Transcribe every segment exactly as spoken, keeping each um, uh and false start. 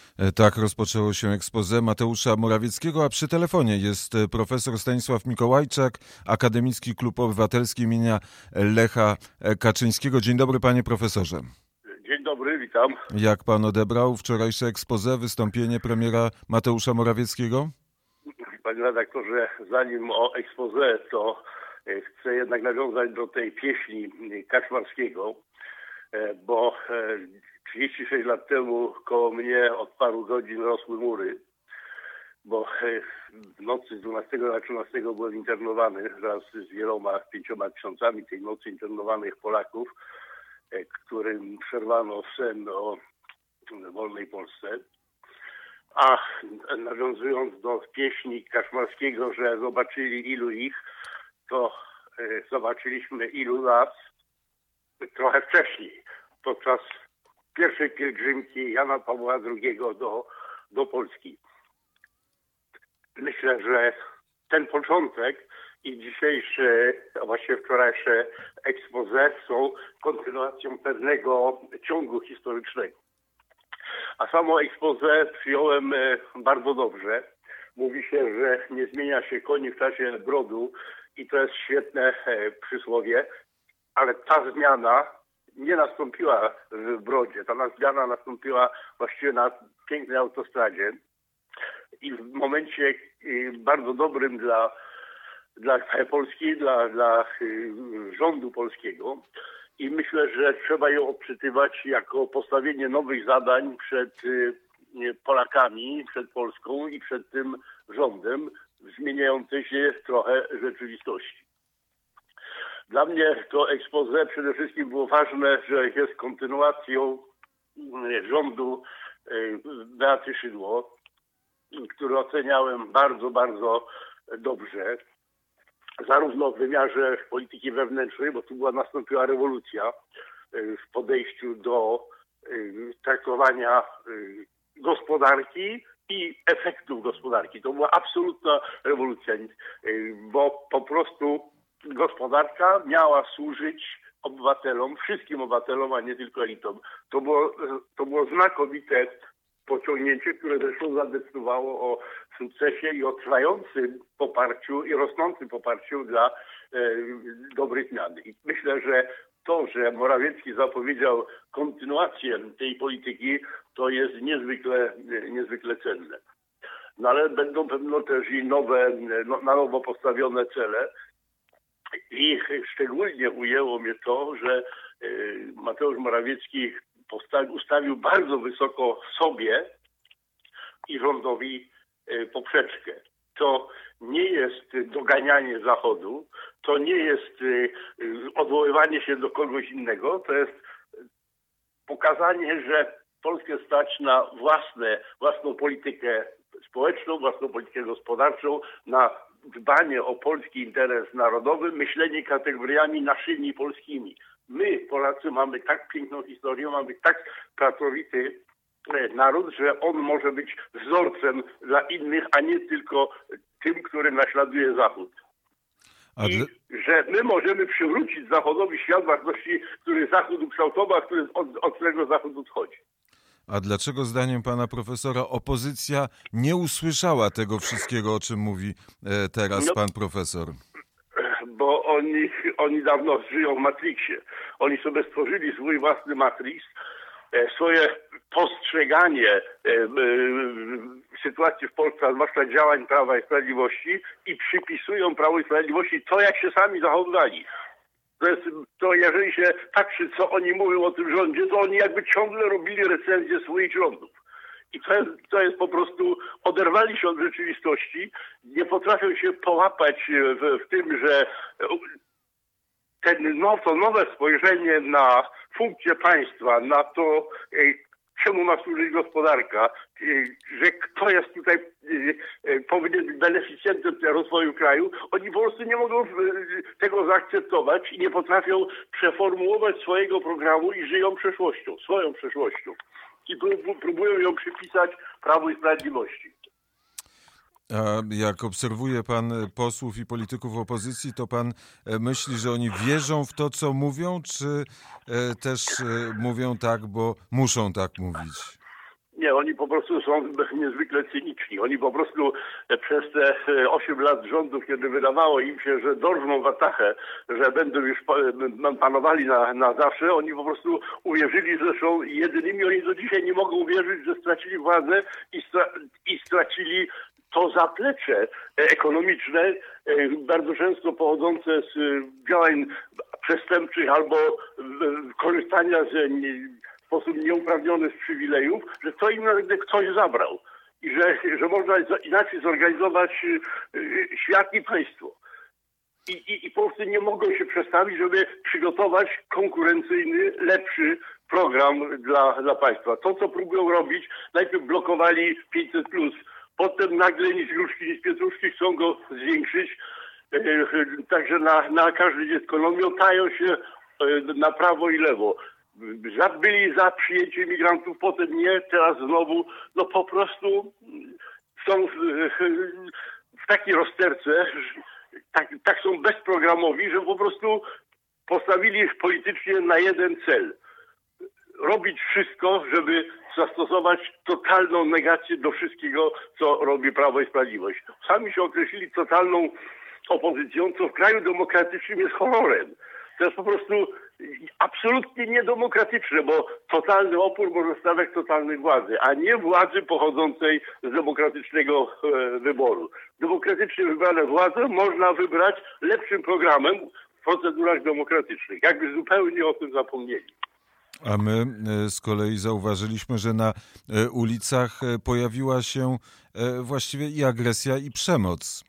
E, Tak rozpoczęło się expose Mateusza Morawieckiego, a przy telefonie jest e, profesor Stanisław Mikołajczak, Akademicki Klub Obywatelski imienia Lecha e, Kaczyńskiego. Dzień dobry, panie profesorze. Dzień dobry, witam. Jak pan odebrał wczorajsze expose, wystąpienie premiera Mateusza Morawieckiego? Panie redaktorze, zanim o expose, to e, chcę jednak nawiązać do tej pieśni Kaczmarskiego, e, bo e, trzydzieści sześć lat temu koło mnie od paru godzin rosły mury, bo e, w nocy z dwunastego na trzynastego byłem internowany wraz z wieloma, pięcioma tysiącami tej nocy internowanych Polaków, e, którym przerwano sen o wolnej Polsce. A nawiązując do pieśni Kaczmarskiego, że zobaczyli ilu ich, to y, zobaczyliśmy ilu nas trochę wcześniej, podczas pierwszej pielgrzymki Jana Pawła drugiego do, do Polski. Myślę, że ten początek i dzisiejsze, a właściwie wczorajsze expose są kontynuacją pewnego ciągu historycznego. A samo expose przyjąłem bardzo dobrze. Mówi się, że nie zmienia się koni w czasie brodu i to jest świetne przysłowie, ale ta zmiana nie nastąpiła w brodzie. Ta zmiana nastąpiła właściwie na pięknej autostradzie i w momencie bardzo dobrym dla, dla Polski, dla, dla rządu polskiego. I myślę, że trzeba ją odczytywać jako postawienie nowych zadań przed Polakami, przed Polską i przed tym rządem w zmieniającej się trochę rzeczywistości. Dla mnie to expose przede wszystkim było ważne, że jest kontynuacją rządu Beaty Szydło, który oceniałem bardzo, bardzo dobrze. Zarówno w wymiarze polityki wewnętrznej, bo tu była nastąpiła rewolucja w podejściu do traktowania gospodarki i efektów gospodarki. To była absolutna rewolucja, bo po prostu gospodarka miała służyć obywatelom, wszystkim obywatelom, a nie tylko elitom. To było, to było znakomite pociągnięcie, które zresztą zadecydowało o sukcesie i o trwającym poparciu i rosnącym poparciu dla e, dobrych zmian. I myślę, że to, że Morawiecki zapowiedział kontynuację tej polityki, to jest niezwykle, niezwykle cenne. No ale będą pewno też i nowe, no, na nowo postawione cele. I szczególnie ujęło mnie to, że e, Mateusz Morawiecki postawił, ustawił bardzo wysoko sobie i rządowi poprzeczkę. To nie jest doganianie Zachodu, to nie jest odwoływanie się do kogoś innego, to jest pokazanie, że Polskę stać na własne, własną politykę społeczną, własną politykę gospodarczą, na dbanie o polski interes narodowy, myślenie kategoriami naszymi polskimi. My, Polacy, mamy tak piękną historię, mamy tak pracowity naród, że on może być wzorcem dla innych, a nie tylko tym, który naśladuje Zachód. I dla... że my możemy przywrócić Zachodowi świat wartości, który Zachód ukształtował, a który, od, od którego Zachód odchodzi. A dlaczego zdaniem pana profesora opozycja nie usłyszała tego wszystkiego, o czym mówi teraz no. pan profesor? Bo oni, oni dawno żyją w Matrixie. Oni sobie stworzyli swój własny Matrix, swoje postrzeganie e, e, sytuacji w Polsce, a zwłaszcza działań Prawa i Sprawiedliwości i przypisują Prawu i Sprawiedliwości to, jak się sami zachowywali. To jest, to jeżeli się patrzy, co oni mówią o tym rządzie, to oni jakby ciągle robili recenzję swoich rządów. I to jest, to jest po prostu, oderwali się od rzeczywistości, nie potrafią się połapać w, w tym, że ten, no, to nowe spojrzenie na funkcję państwa, na to, czemu ma służyć gospodarka, że kto jest tutaj powinien być beneficjentem rozwoju kraju, oni po prostu nie mogą tego zaakceptować i nie potrafią przeformułować swojego programu i żyją przeszłością, swoją przeszłością. I próbują ją przypisać Prawu i Sprawiedliwości. A jak obserwuje pan posłów i polityków opozycji, to pan myśli, że oni wierzą w to, co mówią, czy też mówią tak, bo muszą tak mówić? Nie, oni po prostu są niezwykle cyniczni. Oni po prostu przez te osiem lat rządów, kiedy wydawało im się, że dorwną watachę, że będą już panowali na, na zawsze, oni po prostu uwierzyli, że są jedynymi. Oni do dzisiaj nie mogą uwierzyć, że stracili władzę i, stra i stracili to zaplecze ekonomiczne, bardzo często pochodzące z działań przestępczych albo korzystania z w sposób nieuprawniony z przywilejów, że to im nagle ktoś zabrał i że, że można inaczej zorganizować świat i państwo. I, i, I po prostu nie mogą się przestawić, żeby przygotować konkurencyjny, lepszy program dla, dla państwa. To, co próbują robić, najpierw blokowali pięćset plus, potem nagle nic gruszki, nic pietruszki chcą go zwiększyć. Także na, na każde dziecko. No miotają się na prawo i lewo. Byli za przyjęciem migrantów, potem nie, teraz znowu, no po prostu są w, w takiej rozterce, tak, tak są bezprogramowi, że po prostu postawili politycznie na jeden cel. Robić wszystko, żeby zastosować totalną negację do wszystkiego, co robi Prawo i Sprawiedliwość. Sami się określili totalną opozycją, co w kraju demokratycznym jest horrorem. To jest po prostu absolutnie niedemokratyczne, bo totalny opór może stawiać totalnej władzy, a nie władzy pochodzącej z demokratycznego e, wyboru. Demokratycznie wybrane władze można wybrać lepszym programem w procedurach demokratycznych. Jakby zupełnie o tym zapomnieli. A my z kolei zauważyliśmy, że na ulicach pojawiła się właściwie i agresja, i przemoc.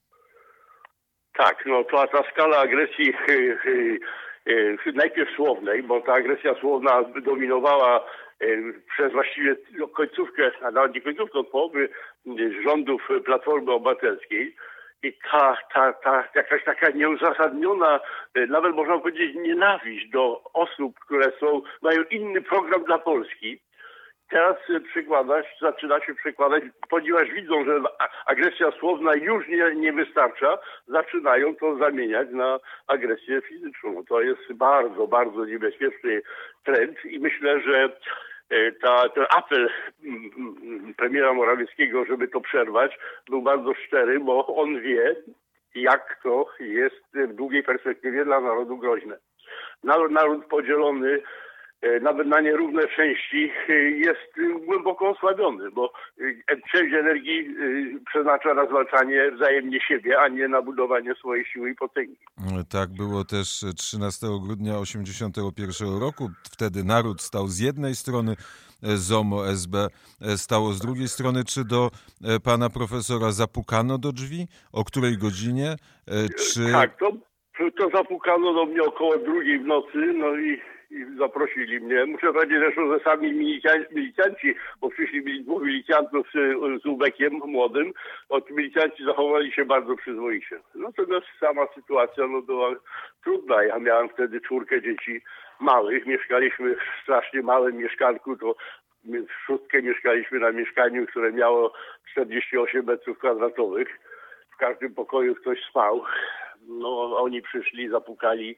Tak, no to ta skala agresji hy, hy, hy, najpierw słownej, bo ta agresja słowna dominowała przez właściwie końcówkę, a nawet nie końcówkę, od połowy rządów Platformy Obywatelskiej. I ta, ta, ta jakaś taka nieuzasadniona, nawet można powiedzieć nienawiść do osób, które są, mają inny program dla Polski, teraz przykładać, zaczyna się przekładać, ponieważ widzą, że agresja słowna już nie, nie wystarcza, zaczynają to zamieniać na agresję fizyczną. To jest bardzo, bardzo niebezpieczny trend i myślę, że Ta, ten apel premiera Morawieckiego, żeby to przerwać, był bardzo szczery, bo on wie, jak to jest w długiej perspektywie dla narodu groźne. Naród, naród podzielony nawet na nierówne części jest głęboko osłabiony, bo część energii przeznacza na zwalczanie wzajemnie siebie, a nie na budowanie swojej siły i potęgi. Tak było też trzynastego grudnia osiemdziesiątego pierwszego roku. Wtedy naród stał z jednej strony, ZOMO, S B stało z drugiej strony. Czy do pana profesora zapukano do drzwi? O której godzinie? Czy... Tak, to, to zapukano do mnie około drugiej w nocy, no i i zaprosili mnie. Muszę powiedzieć zresztą, że sami milicjanci, milicjanci bo przyszli dwóch milicjantów z, z ubekiem młodym, od milicjanci zachowali się bardzo przyzwoicie. Natomiast sama sytuacja no, była trudna. Ja miałem wtedy czwórkę dzieci małych. Mieszkaliśmy w strasznie małym mieszkanku, to w szóstkę mieszkaliśmy na mieszkaniu, które miało czterdzieści osiem metrów kwadratowych. W każdym pokoju ktoś spał. No, oni przyszli, zapukali.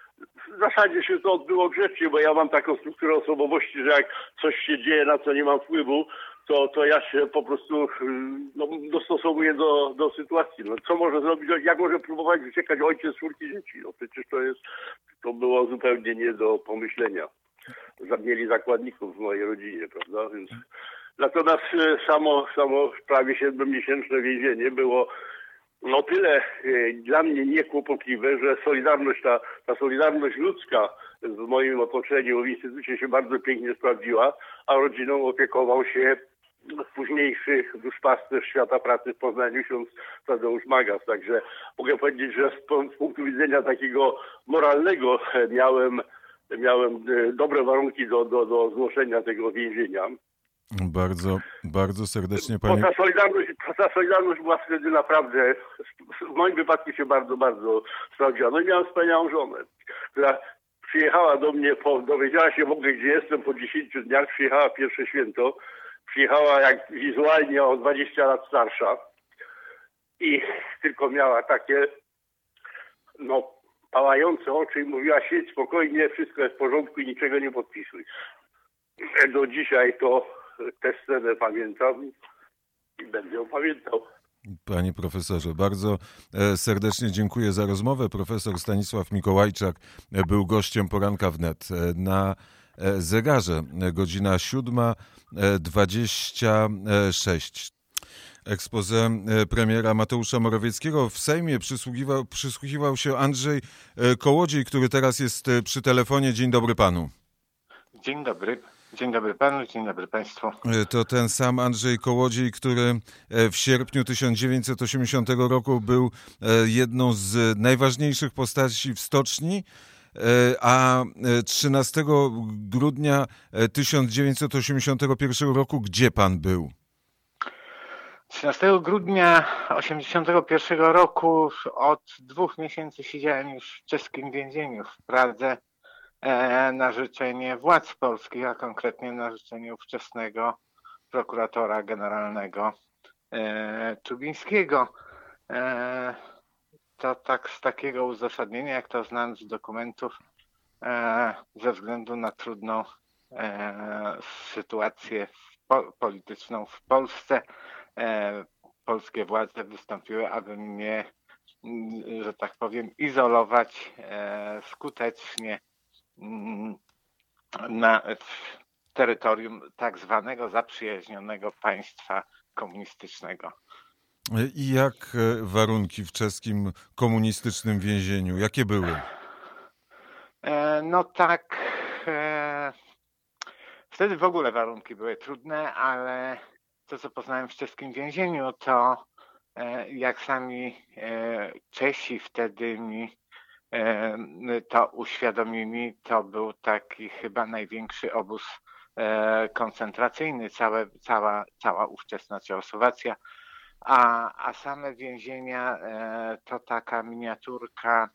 W zasadzie się to odbyło grzecznie, bo ja mam taką strukturę osobowości, że jak coś się dzieje, na co nie mam wpływu, to, to ja się po prostu no, dostosowuję do, do sytuacji. No, co może zrobić, jak może próbować uciekać ojciec czwórki dzieci? No przecież to jest, to było zupełnie nie do pomyślenia. Mieli zakładników w mojej rodzinie, prawda? Więc... Natomiast samo, samo prawie siedmiomiesięczne więzienie było no tyle y, dla mnie niekłopotliwe, że solidarność, ta, ta solidarność ludzka w moim otoczeniu, w instytucie się bardzo pięknie sprawdziła, a rodziną opiekował się późniejszy duszpasterz świata pracy w Poznaniu, ksiądz Tadeusz Magas. Także mogę powiedzieć, że z, z punktu widzenia takiego moralnego miałem, miałem dobre warunki do, do, do znoszenia tego więzienia. Bardzo, bardzo serdecznie Panie... Bo ta solidarność, ta solidarność była wtedy naprawdę, w moim wypadku się bardzo, bardzo sprawdziła. No i miałem wspaniałą żonę, która przyjechała do mnie, po, dowiedziała się w ogóle, gdzie jestem po dziesięciu dniach, przyjechała pierwsze święto, przyjechała jak wizualnie o dwadzieścia lat starsza i tylko miała takie, no, pałające oczy i mówiła: siedź spokojnie, wszystko jest w porządku i niczego nie podpisuj. Do dzisiaj to tę scenę pamiętam i będę ją pamiętał. Panie profesorze, bardzo serdecznie dziękuję za rozmowę. Profesor Stanisław Mikołajczak był gościem Poranka Wnet. Na zegarze godzina siódma dwadzieścia sześć. Expose premiera Mateusza Morawieckiego. W Sejmie przysłuchiwał, przysłuchiwał się Andrzej Kołodziej, który teraz jest przy telefonie. Dzień dobry panu. Dzień dobry. Dzień dobry panu, dzień dobry państwu. To ten sam Andrzej Kołodziej, który w sierpniu tysiąc dziewięćset osiemdziesiątego roku był jedną z najważniejszych postaci w stoczni, a trzynastego grudnia tysiąc dziewięćset osiemdziesiątego pierwszego roku gdzie pan był? trzynastego grudnia tysiąc dziewięćset osiemdziesiątego pierwszego roku od dwóch miesięcy siedziałem już w czeskim więzieniu w Pradze na życzenie władz polskich, a konkretnie na życzenie ówczesnego prokuratora generalnego Czubińskiego. To tak z takiego uzasadnienia, jak to znam z dokumentów, ze względu na trudną sytuację polityczną w Polsce, polskie władze wystąpiły, aby mnie, że tak powiem, izolować skutecznie na terytorium tak zwanego zaprzyjaźnionego państwa komunistycznego. I jak warunki w czeskim komunistycznym więzieniu? Jakie były? No tak, wtedy w ogóle warunki były trudne, ale to, co poznałem w czeskim więzieniu, to jak sami Czesi wtedy mi to uświadomili, to był taki chyba największy obóz koncentracyjny, całe, cała, cała ówczesna Czechosłowacja, a, a same więzienia to taka miniaturka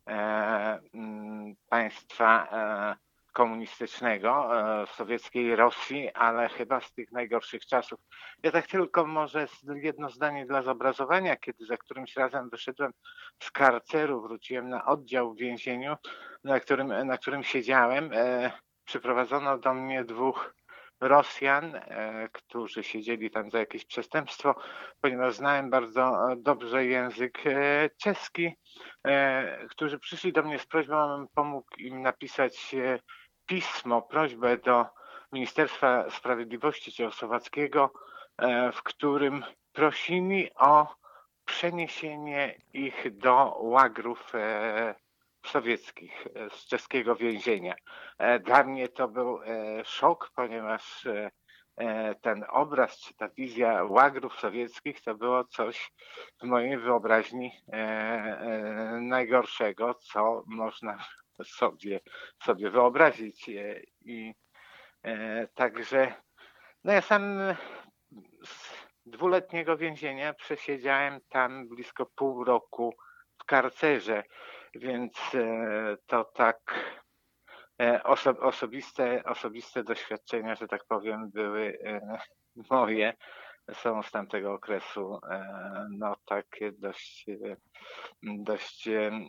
państwa komunistycznego w sowieckiej Rosji, ale chyba z tych najgorszych czasów. Ja tak tylko może jedno zdanie dla zobrazowania, kiedy za którymś razem wyszedłem z karceru, wróciłem na oddział w więzieniu, na którym, na którym siedziałem. E, przyprowadzono do mnie dwóch Rosjan, e, którzy siedzieli tam za jakieś przestępstwo, ponieważ znałem bardzo dobrze język e, czeski, e, którzy przyszli do mnie z prośbą, abym pomógł im napisać e, pismo, prośbę do Ministerstwa Sprawiedliwości Czechosłowackiego, e, w którym prosili o przeniesienie ich do łagrów e, sowieckich z czeskiego więzienia. Dla mnie to był szok, ponieważ ten obraz czy ta wizja łagrów sowieckich to było coś w mojej wyobraźni najgorszego, co można sobie, sobie wyobrazić. I także no ja sam z dwuletniego więzienia przesiedziałem tam blisko pół roku w karcerze. Więc to tak oso- osobiste, osobiste doświadczenia, że tak powiem, były moje. Są z tamtego okresu no takie dość, dość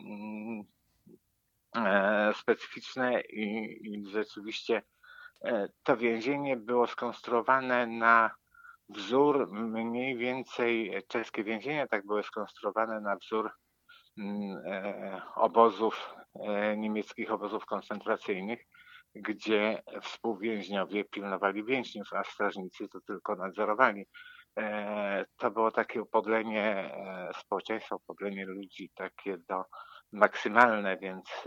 specyficzne i, i rzeczywiście to więzienie było skonstruowane na wzór mniej więcej, czeskie więzienia tak były skonstruowane na wzór obozów, niemieckich obozów koncentracyjnych, gdzie współwięźniowie pilnowali więźniów, a strażnicy to tylko nadzorowali. To było takie upodlenie społeczeństwa, upodlenie ludzi takie do maksymalne, więc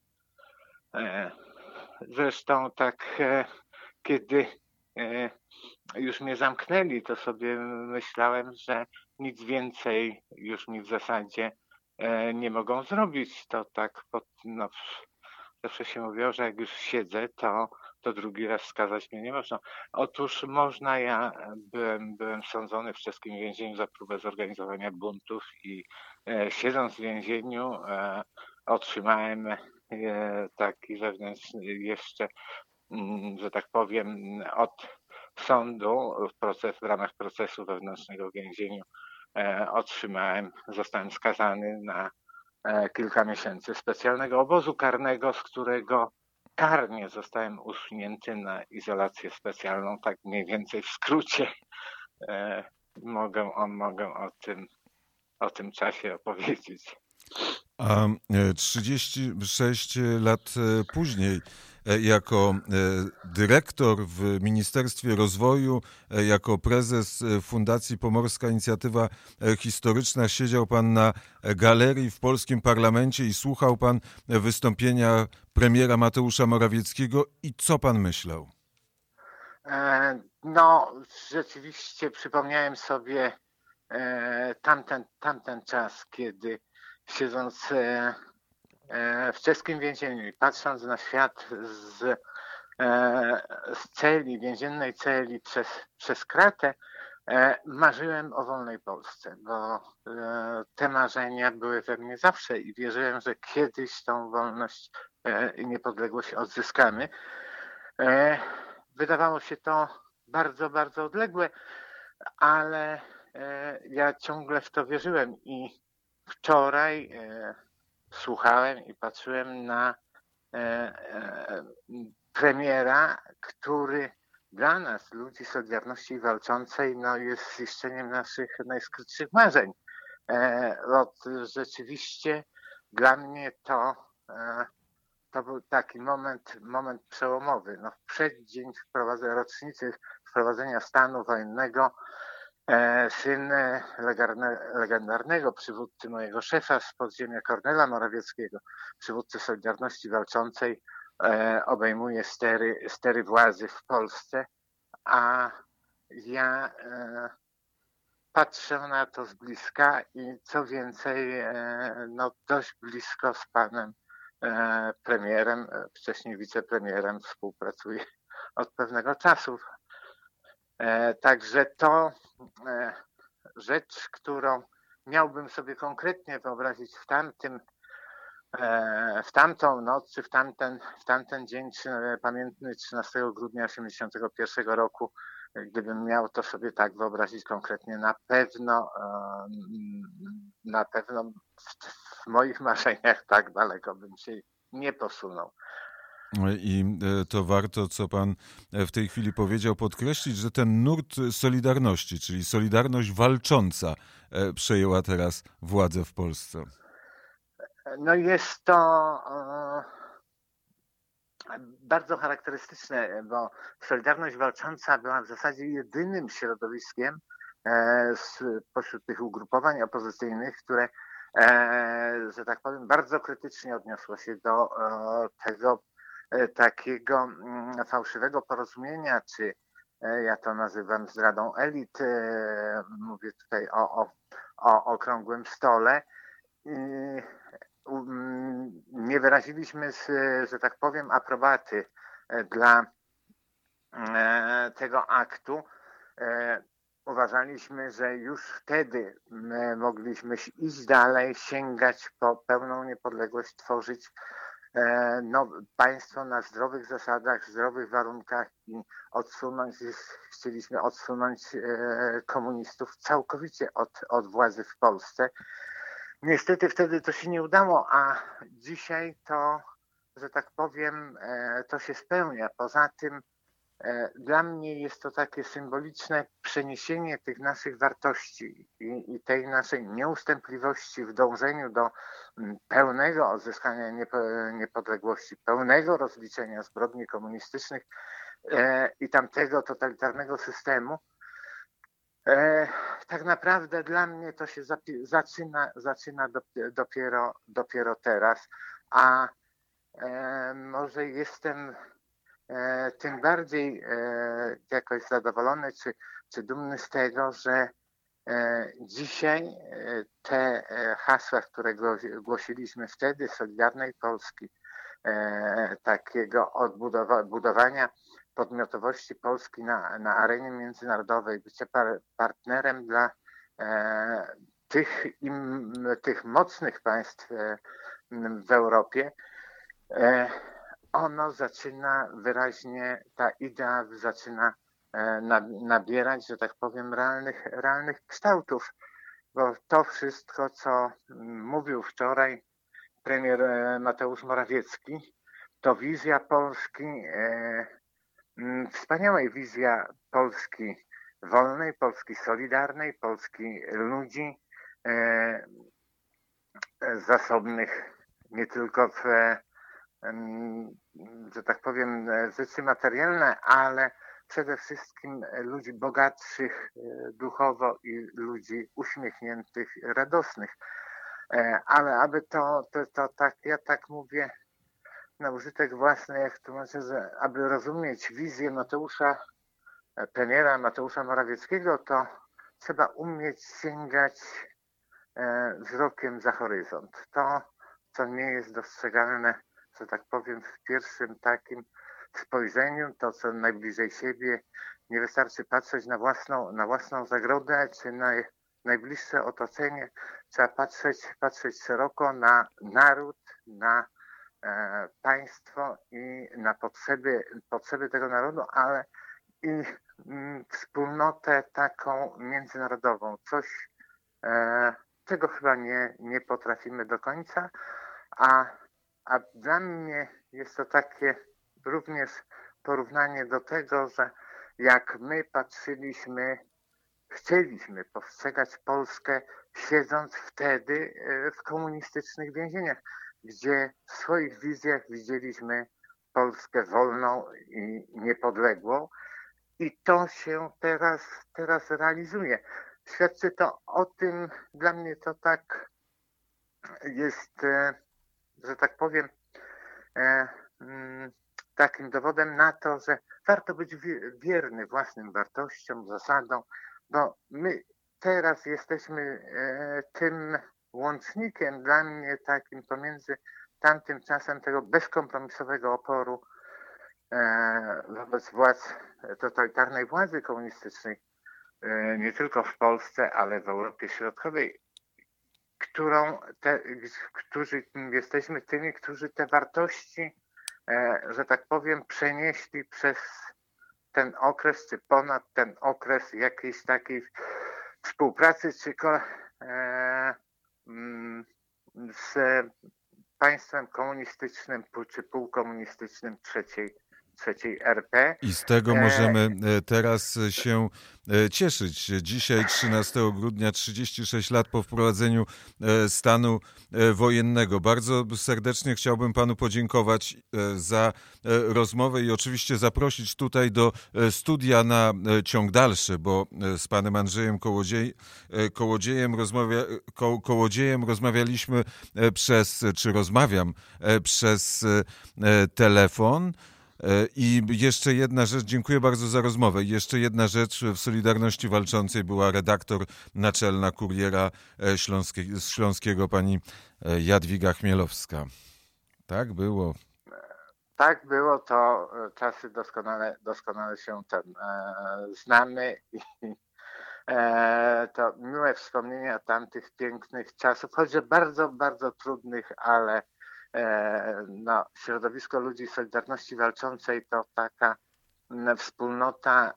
zresztą tak kiedy już mnie zamknęli, to sobie myślałem, że nic więcej już mi w zasadzie nie mogą zrobić. To tak, pod, no, zawsze się mówiło, że jak już siedzę, to, to drugi raz skazać mnie nie można. Otóż można, ja byłem, byłem sądzony w czeskim więzieniu za próbę zorganizowania buntów i e, siedząc w więzieniu e, otrzymałem e, taki wewnętrzny jeszcze, m, że tak powiem, od sądu w, proces, w ramach procesu wewnętrznego w więzieniu e, otrzymałem, zostałem skazany na e, kilka miesięcy specjalnego obozu karnego, z którego bezkarnie zostałem usunięty na izolację specjalną, tak mniej więcej w skrócie e, mogę, o, mogę o tym, o tym czasie opowiedzieć. A trzydzieści sześć lat później, jako dyrektor w Ministerstwie Rozwoju, jako prezes Fundacji Pomorska Inicjatywa Historyczna, siedział pan na galerii w polskim parlamencie i słuchał pan wystąpienia premiera Mateusza Morawieckiego. I co pan myślał? No, rzeczywiście przypomniałem sobie tamten, tamten czas, kiedy siedząc w czeskim więzieniu i patrząc na świat z, z celi, więziennej celi przez, przez kratę, marzyłem o wolnej Polsce, bo te marzenia były we mnie zawsze i wierzyłem, że kiedyś tą wolność i niepodległość odzyskamy. Wydawało się to bardzo, bardzo odległe, ale ja ciągle w to wierzyłem i wczoraj e, słuchałem i patrzyłem na e, e, premiera, który dla nas, ludzi Solidarności Walczącej, no, jest ziszczeniem naszych najskrytszych marzeń. E, od, rzeczywiście dla mnie to, e, to był taki moment, moment przełomowy. No, w przeddzień wprowadzenia rocznicy wprowadzenia stanu wojennego syn legendarnego przywódcy mojego szefa z podziemia Kornela Morawieckiego, przywódcy Solidarności Walczącej, obejmuje stery, stery władzy w Polsce, a ja patrzę na to z bliska i co więcej, no dość blisko z panem premierem, wcześniej wicepremierem współpracuję od pewnego czasu. Także to rzecz, którą miałbym sobie konkretnie wyobrazić w tamtym, w tamtą noc, czy w tamten, w tamten dzień pamiętny trzynastego grudnia osiemdziesiątego pierwszego roku, gdybym miał to sobie tak wyobrazić konkretnie, na pewno, na pewno w moich marzeniach tak daleko bym się nie posunął. I to warto, co pan w tej chwili powiedział, podkreślić, że ten nurt Solidarności, czyli Solidarność Walcząca, przejęła teraz władzę w Polsce. No jest to bardzo charakterystyczne, bo Solidarność Walcząca była w zasadzie jedynym środowiskiem spośród tych ugrupowań opozycyjnych, które, że tak powiem, bardzo krytycznie odniosło się do tego takiego fałszywego porozumienia, czy ja to nazywam zdradą elit, mówię tutaj o, o, o okrągłym stole. Nie wyraziliśmy, że tak powiem, aprobaty dla tego aktu. Uważaliśmy, że już wtedy mogliśmy iść dalej, sięgać po pełną niepodległość, tworzyć no, państwo na zdrowych zasadach, zdrowych warunkach i odsunąć, chcieliśmy odsunąć komunistów całkowicie od, od władzy w Polsce. Niestety wtedy to się nie udało, a dzisiaj to, że tak powiem, to się spełnia. Poza tym dla mnie jest to takie symboliczne przeniesienie tych naszych wartości i, i tej naszej nieustępliwości w dążeniu do pełnego odzyskania niepodległości, pełnego rozliczenia zbrodni komunistycznych i tamtego totalitarnego systemu. Tak naprawdę dla mnie to się zaczyna, zaczyna dopiero, dopiero teraz, a może jestem tym bardziej jakoś zadowolony czy, czy dumny z tego, że dzisiaj te hasła, które głosiliśmy wtedy, Solidarnej Polski, takiego odbudowania podmiotowości Polski na, na arenie międzynarodowej, bycia par, partnerem dla tych, im, tych mocnych państw w Europie, ono zaczyna wyraźnie, ta idea zaczyna nabierać, że tak powiem, realnych, realnych kształtów, bo to wszystko, co mówił wczoraj premier Mateusz Morawiecki, to wizja Polski, e, wspaniałej wizja Polski wolnej, Polski solidarnej, Polski ludzi e, zasobnych nie tylko w, że tak powiem, rzeczy materialne, ale przede wszystkim ludzi bogatszych duchowo i ludzi uśmiechniętych, radosnych. Ale aby to, to, to tak, ja tak mówię na użytek własny, jak tłumaczę, że aby rozumieć wizję Mateusza, premiera Mateusza Morawieckiego, to trzeba umieć sięgać wzrokiem za horyzont. To, co nie jest dostrzegalne, że tak powiem, w pierwszym takim spojrzeniu, to co najbliżej siebie, nie wystarczy patrzeć na własną, na własną zagrodę czy na najbliższe otoczenie. Trzeba patrzeć, patrzeć szeroko na naród, na e, państwo i na potrzeby, potrzeby tego narodu, ale i mm, wspólnotę taką międzynarodową. Coś, e, czego chyba nie, nie potrafimy do końca, a, a dla mnie jest to takie również porównanie do tego, że jak my patrzyliśmy, chcieliśmy postrzegać Polskę siedząc wtedy w komunistycznych więzieniach, gdzie w swoich wizjach widzieliśmy Polskę wolną i niepodległą i to się teraz, teraz realizuje. Świadczy to o tym, dla mnie to tak jest, że tak powiem, takim dowodem na to, że warto być wierny własnym wartościom, zasadom, bo my teraz jesteśmy tym łącznikiem dla mnie takim pomiędzy tamtym czasem tego bezkompromisowego oporu wobec władz, totalitarnej władzy komunistycznej, nie tylko w Polsce, ale w Europie Środkowej, którą te, którzy jesteśmy tymi, którzy te wartości, że tak powiem, przenieśli przez ten okres, czy ponad ten okres jakiejś takiej współpracy, czy z państwem komunistycznym, czy półkomunistycznym trzeciej, trzeciej R P. I z tego możemy teraz się cieszyć. Dzisiaj, trzynastego grudnia, trzydzieści sześć lat po wprowadzeniu stanu wojennego. Bardzo serdecznie chciałbym panu podziękować za rozmowę i oczywiście zaprosić tutaj do studia na ciąg dalszy, bo z panem Andrzejem Kołodziej, Kołodziejem, rozmawia, Ko, Kołodziejem rozmawialiśmy przez, czy rozmawiam przez telefon. I jeszcze jedna rzecz, dziękuję bardzo za rozmowę. Jeszcze jedna rzecz, w Solidarności Walczącej była redaktor naczelna Kuriera Śląskie, z Śląskiego, pani Jadwiga Chmielowska. Tak było. Tak było, to czasy doskonale, doskonale się ten, e, znamy i e, to miłe wspomnienia tamtych pięknych czasów, choć bardzo, bardzo trudnych, ale no, środowisko ludzi Solidarności Walczącej to taka wspólnota,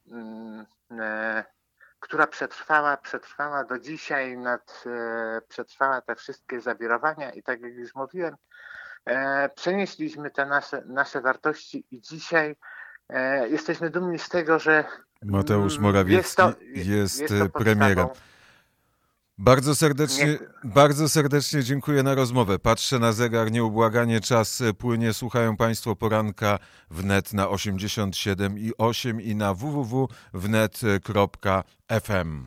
która przetrwała, przetrwała do dzisiaj, nad, przetrwała te wszystkie zawirowania i tak jak już mówiłem, przenieśliśmy te nasze, nasze wartości i dzisiaj jesteśmy dumni z tego, że Mateusz Morawiecki jest, to, jest, jest to premierem. Bardzo serdecznie, nie. bardzo serdecznie dziękuję na rozmowę. Patrzę na zegar, nieubłaganie czas płynie. Słuchają państwo poranka wnet na osiemdziesiąt siedem i osiem i na w w w kropka wnet kropka f m.